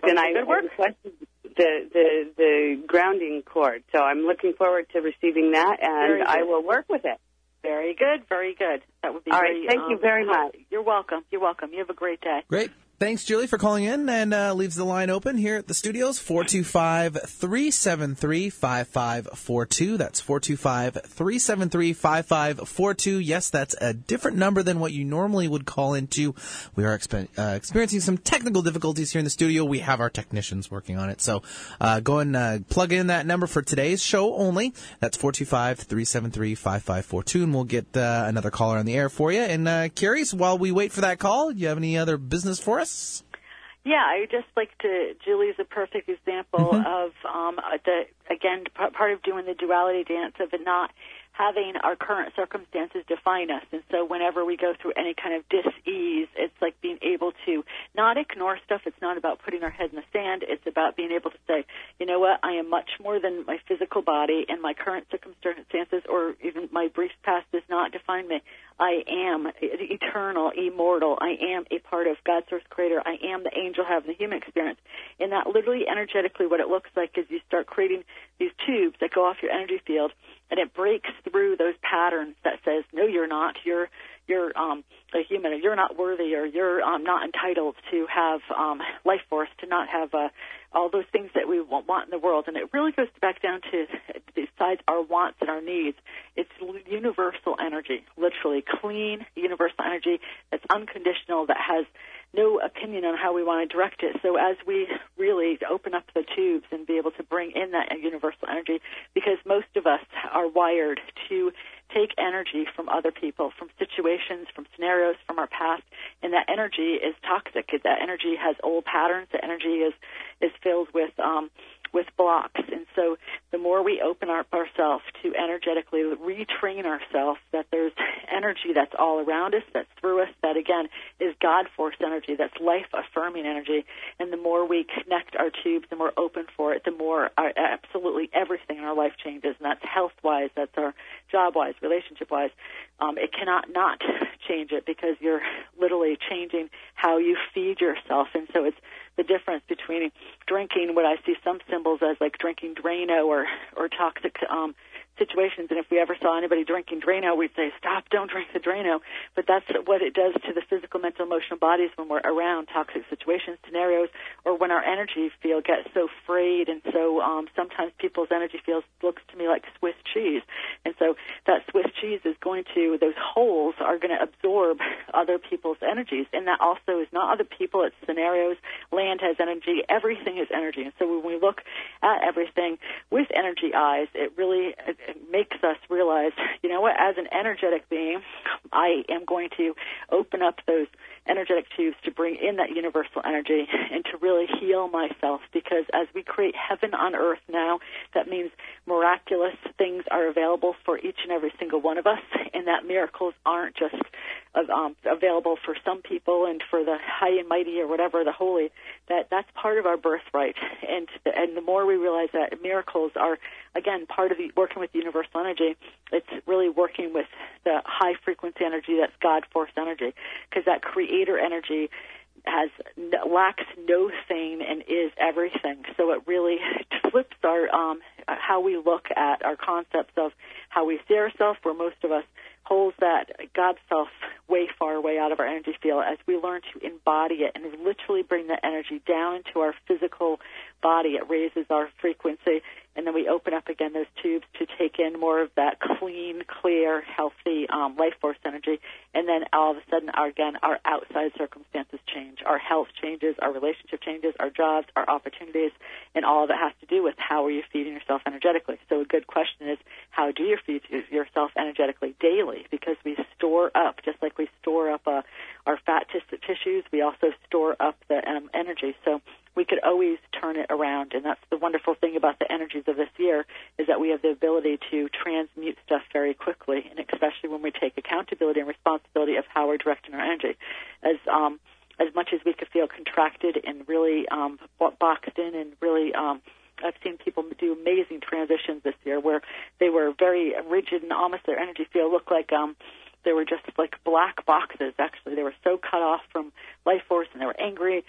perfect. And I Good work. requested the, the the grounding cord, so I'm looking forward to receiving that, and I will work with it. Very good, very good. That would be all very, right. Thank um, you very much. You're welcome. You're welcome. You have a great day. Great. Thanks, Julie, for calling in, and uh, leaves the line open here at the studios, four two five, three seven three, five five four two. That's four two five, three seven three, five five four two. Yes, that's a different number than what you normally would call into. We are exp- uh, experiencing some technical difficulties here in the studio. We have our technicians working on it. So uh, go and uh, plug in that number for today's show only. That's four two five, three seven three, five five four two, and we'll get uh, another caller on the air for you. And uh, Carrie, while we wait for that call, do you have any other business for us? Yeah, I just like to, Julie's a perfect example Mm-hmm. of, um, the again, p- part of doing the duality dance of it not having our current circumstances define us. And so whenever we go through any kind of dis-ease, it's like being able to not ignore stuff. It's not about putting our head in the sand. It's about being able to say, you know what, I am much more than my physical body, and my current circumstances or even my brief past does not define me. I am eternal, immortal. I am a part of God's source creator. I am the angel having the human experience. And that literally energetically what it looks like is you start creating these tubes that go off your energy field, and it breaks through those patterns that says, no, you're not. You're you're um, a human, or you're not worthy, or you're um, not entitled to have um, life force, to not have uh, all those things that we want in the world. And it really goes back down to, besides our wants and our needs, it's universal energy, literally clean universal energy that's unconditional, that has no opinion on how we want to direct it. So as we really open up the tubes and be able to bring in that universal energy, because most of us are wired to take energy from other people, from situations, from scenarios, from our past, and that energy is toxic. That energy has old patterns. The energy is is filled with um, with blocks. And so the more we open up ourselves to energetically retrain ourselves, that there's energy that's all around us, that's through us, that again is God force energy, that's life affirming energy. And the more we connect our tubes, the more open for it, the more our, absolutely everything in our life changes. And that's health wise, that's our job wise, relationship wise. Um, it cannot not change it, because you're literally changing how you feed yourself. And so it's the difference between drinking what I see some symbols as like drinking Drano or, or toxic um, situations. And if we ever saw anybody drinking Drano, we'd say, stop, don't drink the Drano. But that's what it does to the physical, mental, emotional bodies when we're around toxic situations, scenarios, or when our energy field gets so frayed. And so um, sometimes people's energy field looks to me like Swiss cheese. And so that Swiss cheese is going to, those holes are going to absorb other people's energies. And that also is not other people, it's scenarios. Land has energy. Everything is energy. And so when we look at everything with energy eyes, it really it, it makes us realize, you know what, as an energetic being, I am going to open up those energetic tubes to bring in that universal energy and to really heal myself, because as we create heaven on earth now, that means miraculous things are available for each and every single one of us, and that miracles aren't just um, available for some people and for the high and mighty or whatever, the holy, that that's part of our birthright. And the, and the more we realize that miracles are, again, part of the, working with universal energy, it's really working with the high frequency energy that's God force energy, because that creator energy has lacks no thing and is everything. So it really flips our um, how we look at our concepts of how we see ourselves, where most of us holds that God self way far away out of our energy field. As we learn to embody it and literally bring that energy down into our physical body, it raises our frequency, and then we open up again those tubes to take in more of that clean, clear, healthy um, life force energy, and then all of a sudden, our, again, our outside circumstances change. Our health changes, our relationship changes, our jobs, our opportunities, and all of it has to do with how are you feeding yourself energetically. So a good question is, how do you feed yourself energetically daily? Because we store up, just like we store up uh, our fat tis- tissues, we also store up the um, energy. So we could always turn it around, and that's the wonderful thing about the energies of this year, is that we have the ability to transmute stuff very quickly, and especially when we take accountability and responsibility of how we're directing our energy. As um, as much as we could feel contracted and really um, boxed in and really um, I've seen people do amazing transitions this year where they were very rigid and almost their energy field looked like um, they were just like black boxes, actually. They were so cut off from life force, and they were angry, and then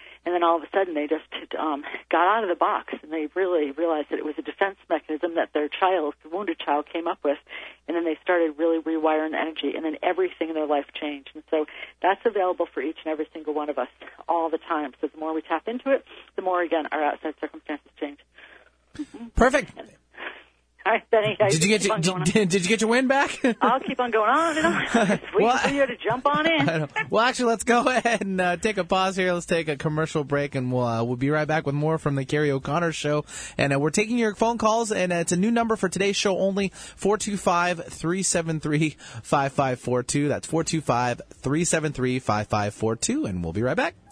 then all of a sudden they just um, got out of the box, and they really realized that it was a defense mechanism that their child, the wounded child, came up with, and then they started really rewiring the energy, and then everything in their life changed. And so that's available for each and every single one of us all the time. So the more we tap into it, the more, again, our outside circumstances change. Perfect. All right, Benny. Did you get your, did, did you get your win back? I'll keep on going on and on. Just waiting well, for you to jump on in. Well, actually, let's go ahead and uh, take a pause here. Let's take a commercial break, and we'll uh, we'll be right back with more from the Carrie O'Connor Show. And uh, we're taking your phone calls, and uh, it's a new number for today's show only, four two five, three seven three, five five four two. That's four two five, three seven three, five five four two, and we'll be right back.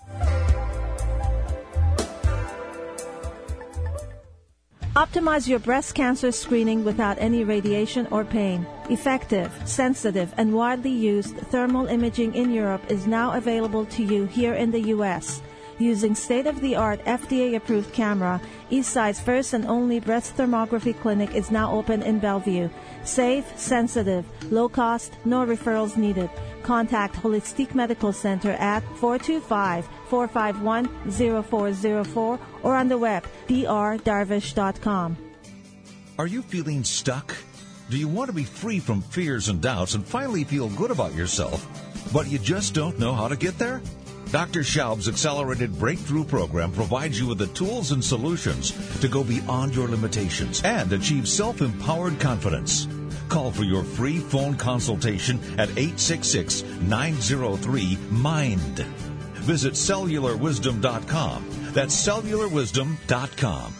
Optimize your breast cancer screening without any radiation or pain. Effective, sensitive, and widely used thermal imaging in Europe is now available to you here in the U S Using state-of-the-art F D A-approved camera, Eastside's first and only breast thermography clinic is now open in Bellevue. Safe, sensitive, low cost, no referrals needed. Contact Holistic Medical Center at four two five, four five one, zero four zero four or on the web, d r darvish dot com. Are you feeling stuck? Do you want to be free from fears and doubts and finally feel good about yourself, but you just don't know how to get there? Doctor Schaub's Accelerated Breakthrough Program provides you with the tools and solutions to go beyond your limitations and achieve self-empowered confidence. Call for your free phone consultation at eight six six, nine zero three, MIND. Visit cellular wisdom dot com. That's cellular wisdom dot com.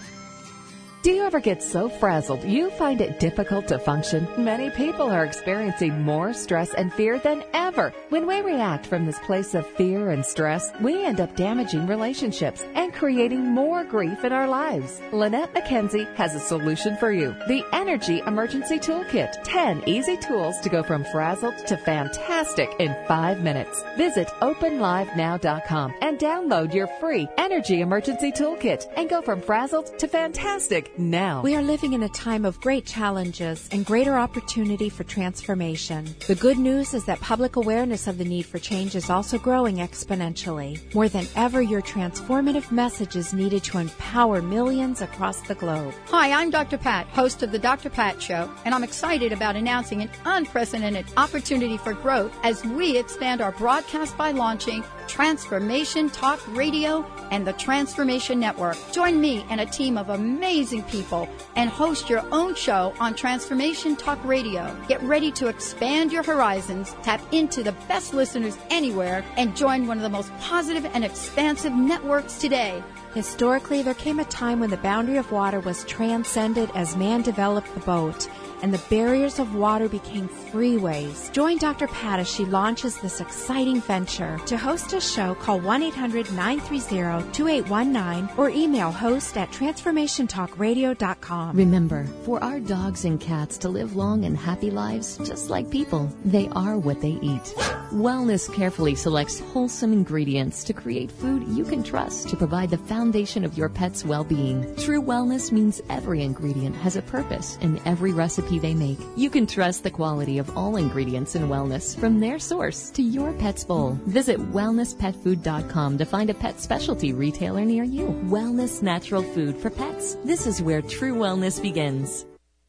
Do you ever get so frazzled you find it difficult to function? Many people are experiencing more stress and fear than ever. When we react from this place of fear and stress, we end up damaging relationships and creating more grief in our lives. Lynette McKenzie has a solution for you. The Energy Emergency Toolkit. ten easy tools to go from frazzled to fantastic in five minutes. Visit open live now dot com and download your free Energy Emergency Toolkit and go from frazzled to fantastic now. We are living in a time of great challenges and greater opportunity for transformation. The good news is that public awareness of the need for change is also growing exponentially. More than ever, your transformative message is needed to empower millions across the globe. Hi, I'm Doctor Pat, host of the Doctor Pat Show, and I'm excited about announcing an unprecedented opportunity for growth as we expand our broadcast by launching Transformation Talk Radio and the Transformation Network. Join me and a team of amazing people and host your own show on Transformation Talk Radio. Get ready to expand your horizons, tap into the best listeners anywhere, and join one of the most positive and expansive networks today. Historically, there came a time when the boundary of water was transcended as man developed the boat, and the barriers of water became freeways. Join Doctor Pat as she launches this exciting venture. To host a show, call one eight hundred, nine three zero, two eight one nine or email host at transformation talk radio dot com. Remember, for our dogs and cats to live long and happy lives, just like people, they are what they eat. Wellness carefully selects wholesome ingredients to create food you can trust to provide the foundation of your pet's well-being. True wellness means every ingredient has a purpose in every recipe they make. You can trust the quality of all ingredients in wellness from their source to your pet's bowl. Visit wellness pet food dot com to find a pet specialty retailer near you. Wellness natural food for pets. This is where true wellness begins.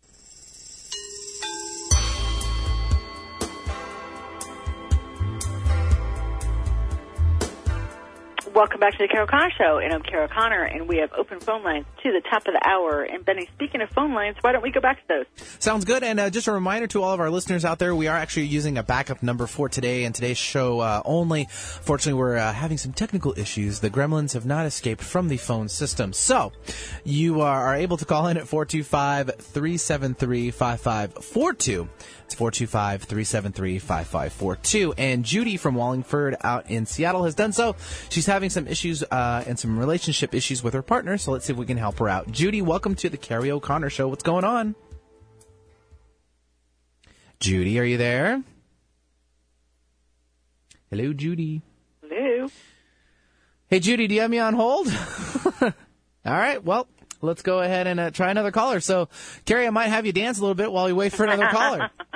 Welcome back to the Carol Connor Show, and I'm Carol Connor, and we have open phone lines to the top of the hour. And Benny, speaking of phone lines, why don't we go back to those? Sounds good. And uh, just a reminder to all of our listeners out there, we are actually using a backup number for today and today's show uh, only. Fortunately, we're uh, having some technical issues. The gremlins have not escaped from the phone system. So you are, are able to call in at four two five, three seven three, five five four two. It's four two five, three seven three, five five four two. And Judy from Wallingford out in Seattle has done so. She's having some issues uh, and some relationship issues with her partner, so let's see if we can help her out. Judy, welcome to the Carrie O'Connor Show. What's going on? Judy, are you there? Hello, Judy. Hello. Hey, Judy, do you have me on hold? All right, well, let's go ahead and uh, try another caller. So, Carrie, I might have you dance a little bit while we wait for another caller.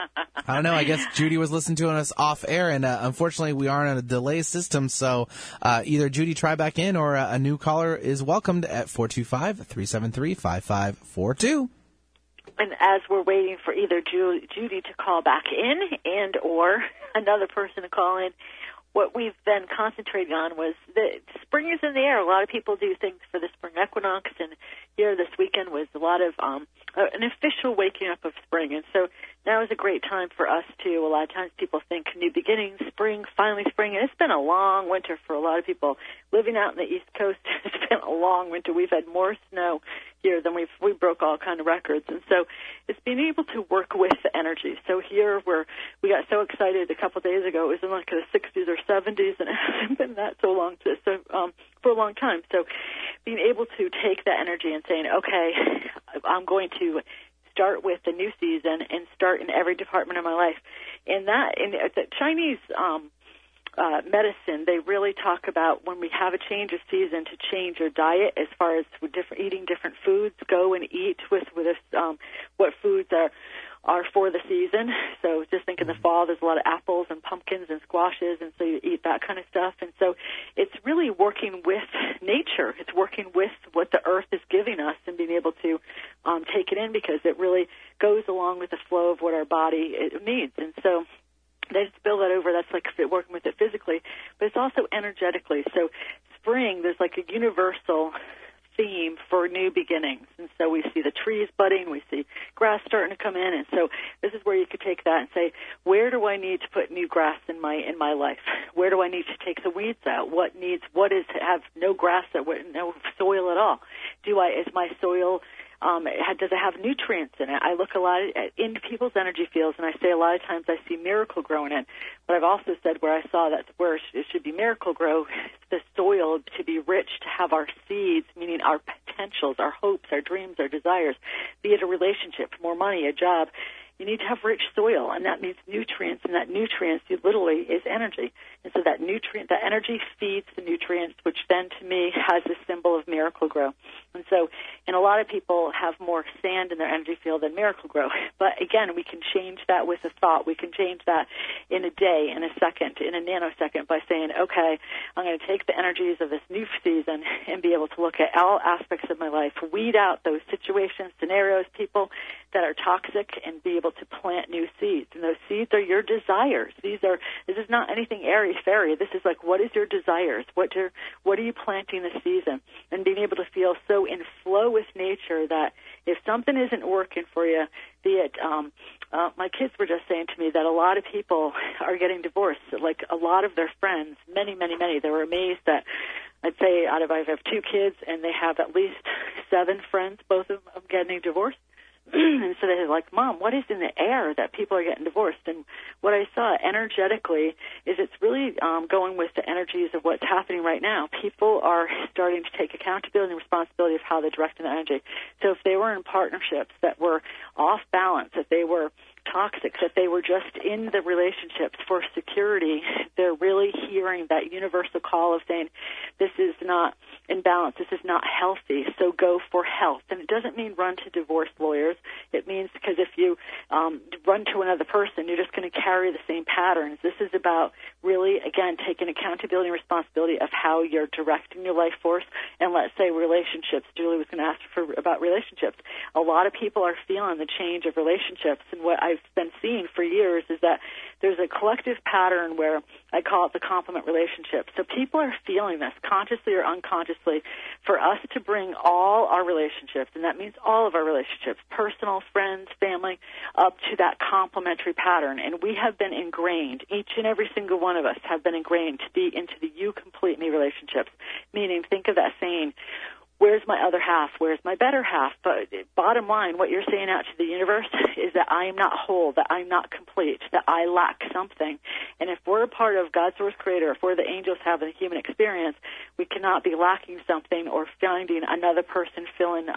I don't know. I guess Judy was listening to us off air, and uh, unfortunately, we are on a delay system. So uh, either Judy try back in, or uh, a new caller is welcomed at four two five, three seven three, five five four two. And as we're waiting for either Ju- Judy to call back in and or another person to call in, what we've been concentrating on was that spring is in the air. A lot of people do things for the spring equinox, and here this weekend was a lot of um, uh, an official waking up of spring. And so now is a great time for us to, a lot of times people think new beginnings, spring, finally spring, and it's been a long winter for a lot of people. Living out in the East Coast, it's been a long winter. We've had more snow here than we've, we broke all kind of records. And so it's being able to work with the energy. So here we're, we got so excited a couple of days ago. It was in like the sixties or seventies, and it hasn't been that so long to, so, um, for a long time. So being able to take that energy and saying, okay, I'm going to start with the new season and start in every department of my life. And that, in the Chinese um, uh, medicine, they really talk about when we have a change of season to change your diet as far as different, eating different foods. Go and eat with with this, um, what foods are are for the season. So just think in the fall, there's a lot of apples and pumpkins and squashes, and so you eat that kind of stuff. And so it's really working with nature. It's working with what the earth is giving us and being able to um, take it in, because it really goes along with the flow of what our body it needs. And so they just build that over. That's like working with it physically, but it's also energetically. So spring, there's like a universal theme for new beginnings. And so we see the trees budding, we see grass starting to come in, and so this is where you could take that and say, where do I need to put new grass in my in my life? Where do I need to take the weeds out? What needs what is have no grass, that no soil at all? Do I is my soil Um, does it have nutrients in it? I look a lot at, into people's energy fields, and I say a lot of times I see miracle growing in. But I've also said where I saw that's where it should be miracle grow, the soil to be rich, to have our seeds, meaning our potentials, our hopes, our dreams, our desires, be it a relationship, more money, a job. You need to have rich soil, and that means nutrients, and that nutrients literally is energy. And so that nutrient, that energy feeds the nutrients, which then to me has the symbol of miracle grow. And so, and a lot of people have more sand in their energy field than miracle grow. But again, we can change that with a thought. We can change that in a day, in a second, in a nanosecond by saying, okay, I'm going to take the energies of this new season and be able to look at all aspects of my life, weed out those situations, scenarios, people that are toxic, and be able to plant new seeds. And those seeds are your desires. These are, this is not anything airy-fairy. This is like, what is your desires? What are, what are you planting this season? And being able to feel so in flow with nature that if something isn't working for you, be it, um, uh, my kids were just saying to me that a lot of people are getting divorced. Like a lot of their friends, many, many, many, they were amazed that I'd say out of, I have two kids, and they have at least seven friends, both of them getting divorced. And so they're like, Mom, what is in the air that people are getting divorced? And what I saw energetically is it's really um, going with the energies of what's happening right now. People are starting to take accountability and responsibility of how they're directing their energy. So if they were in partnerships that were off balance, if they were toxic, that they were just in the relationships for security, they're really hearing that universal call of saying, this is not in balance, this is not healthy, so go for health. And it doesn't mean run to divorce lawyers. It means because if you um, run to another person, you're just going to carry the same patterns. This is about really, again, taking accountability and responsibility of how you're directing your life force. And let's say relationships. Julie was going to ask for about relationships. A lot of people are feeling the change of relationships, and what I've been seeing for years is that there's a collective pattern where I call it the complement relationship. So people are feeling this, consciously or unconsciously, for us to bring all our relationships, and that means all of our relationships, personal, friends, family, up to that complementary pattern. And we have been ingrained, each and every single one of us have been ingrained to be into the you complete me relationships, meaning think of that saying, where's my other half? Where's my better half? But bottom line, what you're saying out to the universe is that I am not whole, that I'm not complete, that I lack something. And if we're a part of God's source creator, if we're the angels having a human experience, we cannot be lacking something or finding another person filling um,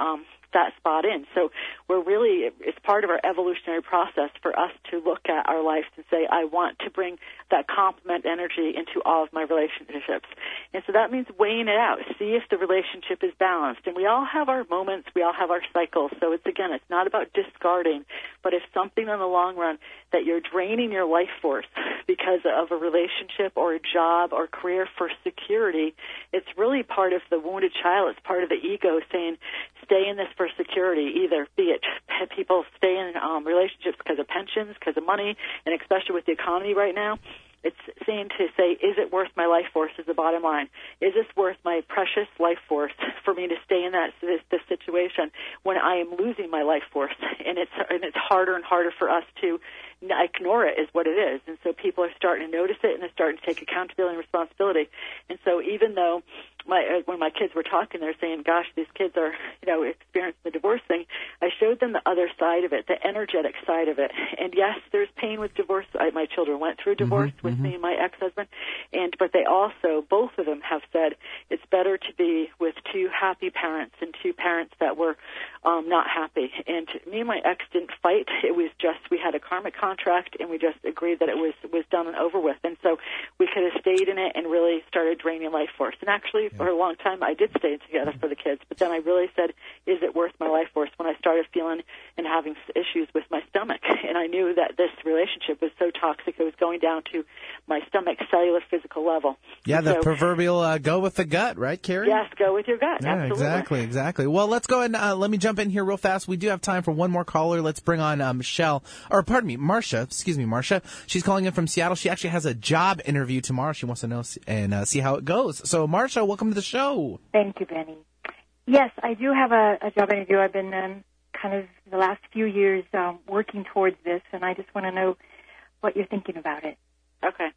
that spot in. So we're really, it's part of our evolutionary process for us to look at our lives and say, I want to bring that complement energy into all of my relationships. And so that means weighing it out, see if the relationship is balanced. And we all have our moments, we all have our cycles. So it's, again, it's not about discarding, but if something in the long run that you're draining your life force because of a relationship or a job or career for security, it's really part of the wounded child. It's part of the ego saying, stay in this for security, either be it people stay in um, relationships because of pensions, because of money, and especially with the economy right now. It's saying to say, is it worth my life force is the bottom line. Is this worth my precious life force for me to stay in that this, this situation when I am losing my life force? And it's and it's harder and harder for us to ignore it is what it is. And so people are starting to notice it, and they're starting to take accountability and responsibility. And so even though my, when my kids were talking, they're saying, gosh, these kids are, you know, experiencing the divorce thing, I showed them the other side of it, the energetic side of it. And yes, there's pain with divorce. I, my children went through divorce mm-hmm, with mm-hmm. me and my ex-husband, and but they also, both of them have said it's better to be with two happy parents than two parents that were um, not happy. And me and my ex didn't fight. It was just, we had a karmic contract, and we just agreed that it was, was done and over with. And so we could have stayed in it and really started draining life force. And actually, for a long time, I did stay together for the kids. But then I really said, is it worth my life force when I started feeling and having issues with my stomach? And I knew that this relationship was so toxic, it was going down to my stomach, cellular, physical level. Yeah, and the so, proverbial uh, go with the gut, right, Carrie? Yes, go with your gut. Yeah, absolutely. exactly, exactly. Well, let's go ahead and uh, let me jump in here real fast. We do have time for one more caller. Let's bring on uh, Michelle, or pardon me, Marcia. Excuse me, Marcia. She's calling in from Seattle. She actually has a job interview tomorrow. She wants to know and uh, see how it goes. So, Marcia, welcome to the show. Thank you, Benny. Yes, I do have a, a job interview. I've been um, kind of the last few years um, working towards this, and I just want to know what you're thinking about it. Okay.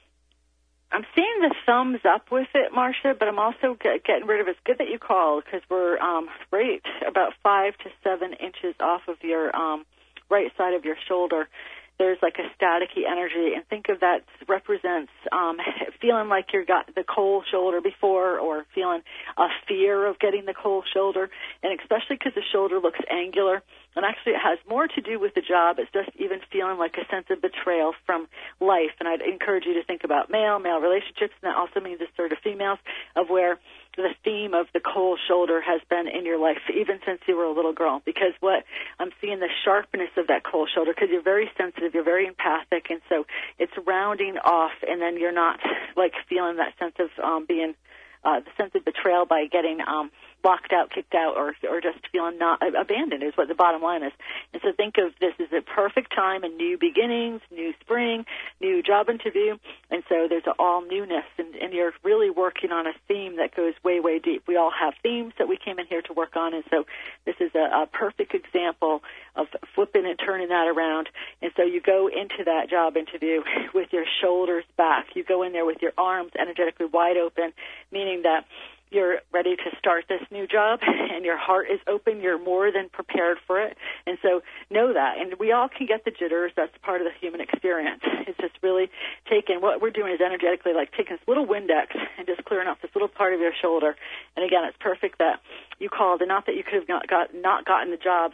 I'm seeing the thumbs up with it, Marcia, but I'm also get, getting rid of it. It's good that you called because we're um, right about five to seven inches off of your um, right side of your shoulder. There's like a staticky energy, and think of that represents um, feeling like you got the cold shoulder before, or feeling a fear of getting the cold shoulder, and especially because the shoulder looks angular. And actually, it has more to do with the job. It's just even feeling like a sense of betrayal from life. And I'd encourage you to think about male, male relationships, and that also means a sort of females, of where the theme of the cold shoulder has been in your life, even since you were a little girl. Because what I'm seeing, the sharpness of that cold shoulder, because you're very sensitive, you're very empathic, and so it's rounding off, and then you're not like feeling that sense of um, being uh, the sense of betrayal by getting um, locked out, kicked out, or or just feeling not abandoned is what the bottom line is. And so think of this as a perfect time, and new beginnings, new spring, new job interview, and so there's an all newness, and, and you're really working on a theme that goes way, way deep. We all have themes that we came in here to work on, and so this is a, a perfect example of flipping and turning that around. And so you go into that job interview with your shoulders back. You go in there with your arms energetically wide open, meaning that you're ready to start this new job, and your heart is open. You're more than prepared for it. And so know that. And we all can get the jitters. That's part of the human experience. It's just really taking, what we're doing is energetically like taking this little Windex and just clearing off this little part of your shoulder. And again, it's perfect that you called, and not that you could have not, got, not gotten the job,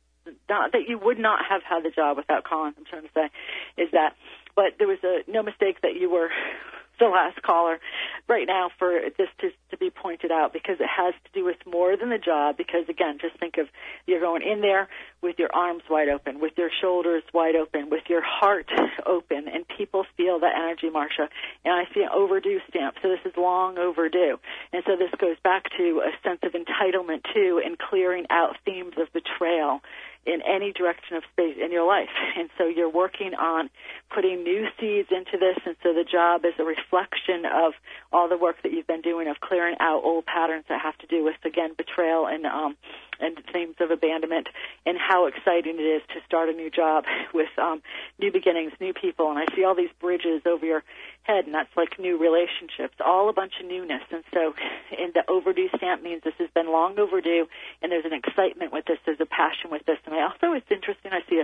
not that you would not have had the job without calling, I'm trying to say, is that, but there was a no mistake that you were the last caller right now for this to, to be pointed out, because it has to do with more than the job. Because again, just think of, you're going in there with your arms wide open, with your shoulders wide open, with your heart open, and people feel that energy, Marcia. And I see an overdue stamp, so this is long overdue. And so this goes back to a sense of entitlement too, and clearing out themes of betrayal in any direction of space in your life. And so you're working on putting new seeds into this, and so the job is a reflection of all the work that you've been doing of clearing out old patterns that have to do with, again, betrayal and um, and themes of abandonment, and how exciting it is to start a new job with um, new beginnings, new people. And I see all these bridges over your head, and that's like new relationships, all a bunch of newness. And so in the overdue stamp means this has been long overdue, and there's an excitement with this, there's a passion with this. And I also, it's interesting, I see a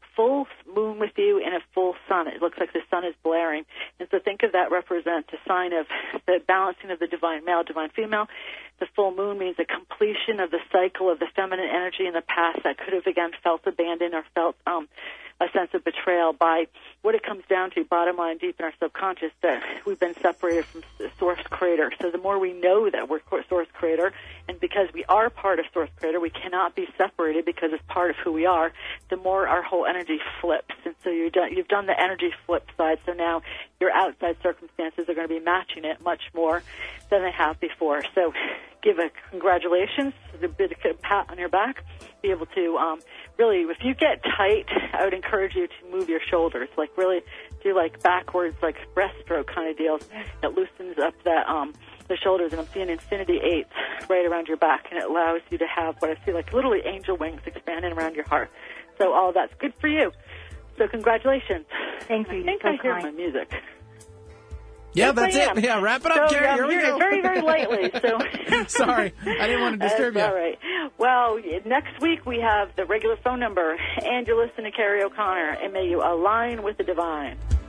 full moon with you and a full sun. It looks like the sun is blaring. And so think of that represent a sign of the balancing of the divine male, divine female. The full moon means a completion of the cycle of the feminine energy in the past that could have, again, felt abandoned or felt um, a sense of betrayal by what it comes down to, bottom line, deep in our subconscious, that we've been separated from the source creator. So the more we know that we're source creator, and because we are part of source creator, we cannot be separated because it's part of who we are, the more our whole energy flips. And so you're done, you've done the energy flip side, so now your outside circumstances are going to be matching it much more than they have before. So give a congratulations, a bit of a pat on your back, be able to um, really, if you get tight, I would encourage you to move your shoulders, like really do like backwards, like breaststroke kind of deals. It loosens up that um, the shoulders, and I'm seeing infinity eights right around your back, and it allows you to have what I see like literally angel wings expanding around your heart. So all of that's good for you. So congratulations. Thank you. I think so I hear kind. my music. Yeah, Yes, that's I it. am. Yeah, wrap it up, so, Carrie. I'm Here we hearing go. it very, very lightly. So Sorry, I didn't want to disturb That's you. all right. Well, next week we have the regular phone number, and you're listening to Carrie O'Connor, and may you align with the divine.